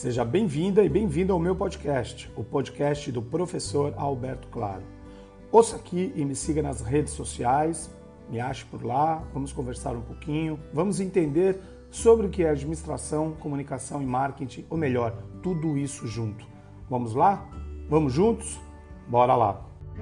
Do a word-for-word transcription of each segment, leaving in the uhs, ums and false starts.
Seja bem-vinda e bem-vindo ao meu podcast, o podcast do professor Alberto Claro. Ouça aqui e me siga nas redes sociais, me ache por lá, vamos conversar um pouquinho, vamos entender sobre o que é administração, comunicação e marketing, ou melhor, tudo isso junto. Vamos lá? Vamos juntos? Bora lá!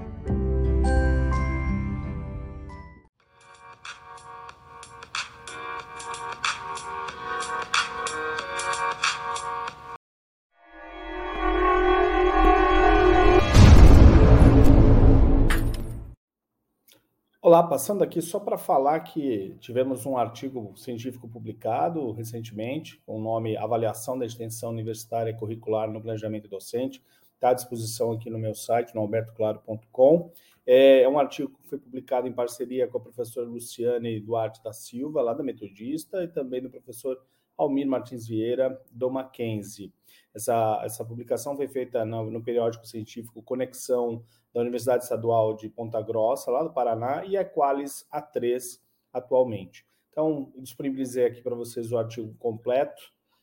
Olá, passando aqui só para falar que tivemos um artigo científico publicado recentemente, com o nome Avaliação da Extensão Universitária e Curricular no Planejamento Docente. Está à disposição aqui no meu site, no alberto claro ponto com. É um artigo que foi publicado em parceria com a professora Luciane Duarte da Silva, lá da Metodista, e também do professor Almir Martins Vieira, do Mackenzie. Essa, essa publicação foi feita no, no periódico científico Conexão da Universidade Estadual de Ponta Grossa, lá do Paraná, e a Qualis A três atualmente. Então, disponibilizei aqui para vocês o artigo completo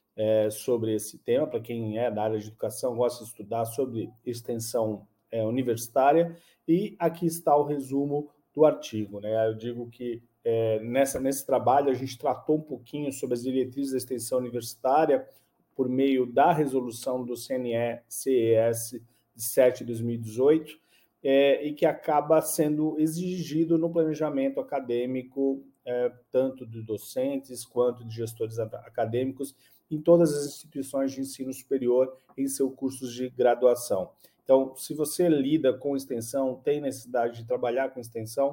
é, sobre esse tema, para quem é da área de educação, gosta de estudar sobre extensão é, universitária, e aqui está o resumo do artigo, né? Eu digo que é, nessa, nesse trabalho a gente tratou um pouquinho sobre as diretrizes da extensão universitária por meio da resolução do C N E C E S de sete de dois mil e dezoito, É, e que acaba sendo exigido no planejamento acadêmico, é, tanto de docentes quanto de gestores acadêmicos, em todas as instituições de ensino superior em seus cursos de graduação. Então, se você lida com extensão, tem necessidade de trabalhar com extensão,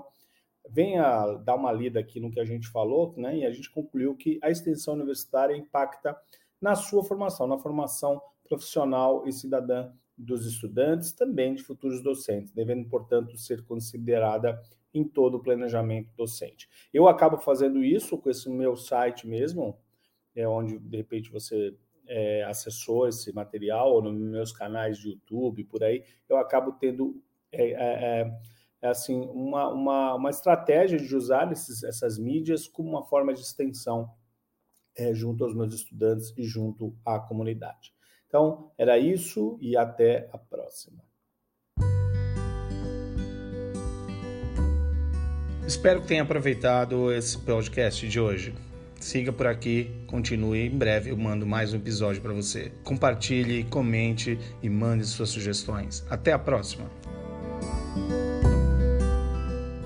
venha dar uma lida aqui no que a gente falou, né? E a gente concluiu que a extensão universitária impacta na sua formação, na formação profissional e cidadã dos estudantes, também de futuros docentes, devendo, portanto, ser considerada em todo o planejamento docente. Eu acabo fazendo isso com esse meu site mesmo, é onde, de repente, você é, acessou esse material, ou nos meus canais de YouTube, por aí, eu acabo tendo, é, é, é, assim, uma, uma, uma estratégia de usar esses, essas mídias como uma forma de extensão é, junto aos meus estudantes e junto à comunidade. Então, era isso e até a próxima. Espero que tenha aproveitado esse podcast de hoje. Siga por aqui, continue. Em breve eu mando mais um episódio para você. Compartilhe, comente e mande suas sugestões. Até a próxima!